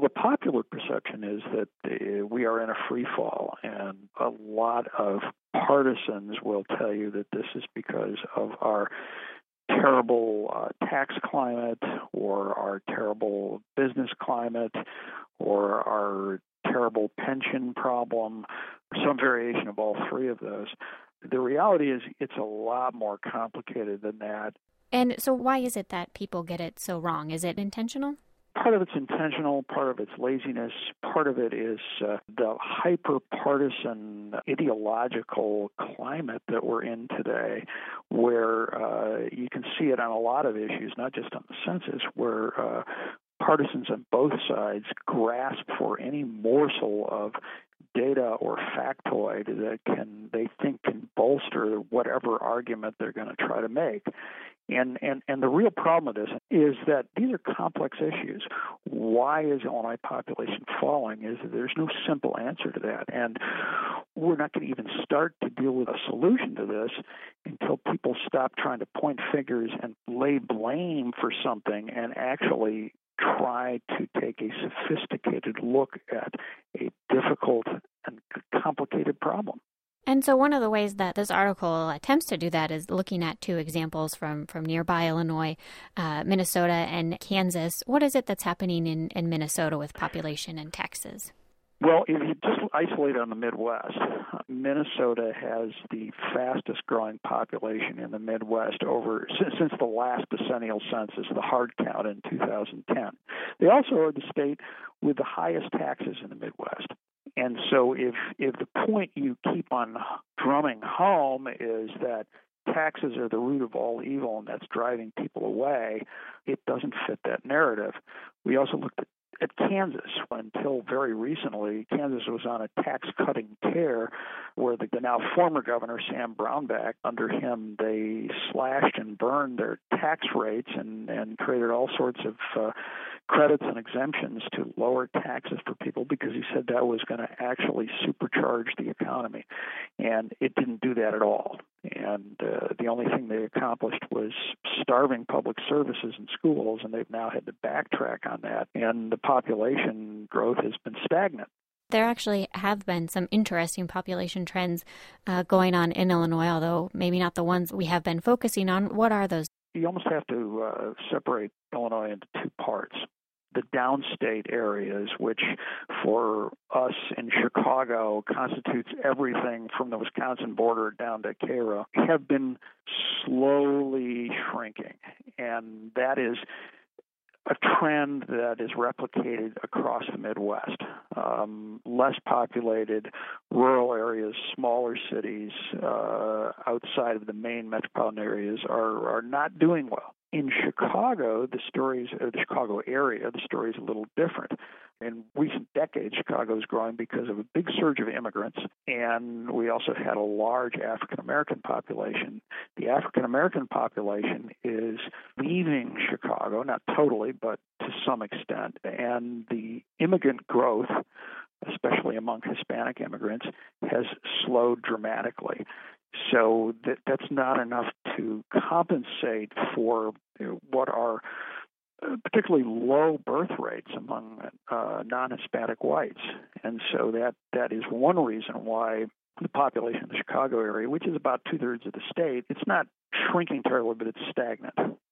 The popular perception is that we are in a free fall, and a lot of partisans will tell you that this is because of our terrible tax climate or our terrible business climate or our terrible pension problem, or some variation of all three of those. The reality is it's a lot more complicated than that. And so why is it that people get it so wrong? Is it intentional? Part of it's intentional, part of it's laziness, part of it is the hyper-partisan ideological climate that we're in today, where you can see it on a lot of issues, not just on the census, where partisans on both sides grasp for any morsel of data or factoid that they think can bolster whatever argument they're going to try to make. And the real problem with this is that these are complex issues. Why is Illinois population falling? Is that there's no simple answer to that. And we're not going to even start to deal with a solution to this until people stop trying to point fingers and lay blame for something and actually try to take a sophisticated look at a difficult and complicated problem. And so one of the ways that this article attempts to do that is looking at two examples from nearby Illinois, Minnesota and Kansas. What is it that's happening in Minnesota with population and taxes? Well, if you just isolate on the Midwest, Minnesota has the fastest growing population in the Midwest since the last decennial census, the hard count in 2010. They also are the state with the highest taxes in the Midwest. And so if the point you keep on drumming home is that taxes are the root of all evil and that's driving people away, it doesn't fit that narrative. We also looked at Kansas. Until very recently, Kansas was on a tax-cutting tear where the now former governor, Sam Brownback, under him, they slashed and burned their tax rates and created all sorts of credits and exemptions to lower taxes for people because he said that was going to actually supercharge the economy. And it didn't do that at all. And the only thing they accomplished was starving public services and schools, and they've now had to backtrack on that. And the population growth has been stagnant. There actually have been some interesting population trends going on in Illinois, although maybe not the ones we have been focusing on. What are those? You almost have to separate Illinois into two parts. The downstate areas, which for us in Chicago constitutes everything from the Wisconsin border down to Cairo, have been slowly shrinking. And that is a trend that is replicated across the Midwest. Less populated rural areas, smaller cities outside of the main metropolitan areas are not doing well. In Chicago, the Chicago area, the story is a little different. In recent decades, Chicago is growing because of a big surge of immigrants, and we also had a large African-American population. The African-American population is leaving Chicago, not totally, but to some extent, and the immigrant growth, especially among Hispanic immigrants, has slowed dramatically. So that's not enough to compensate for what are particularly low birth rates among non-Hispanic whites. And so that is one reason why the population in the Chicago area, which is about two-thirds of the state, it's not shrinking terribly, but it's stagnant.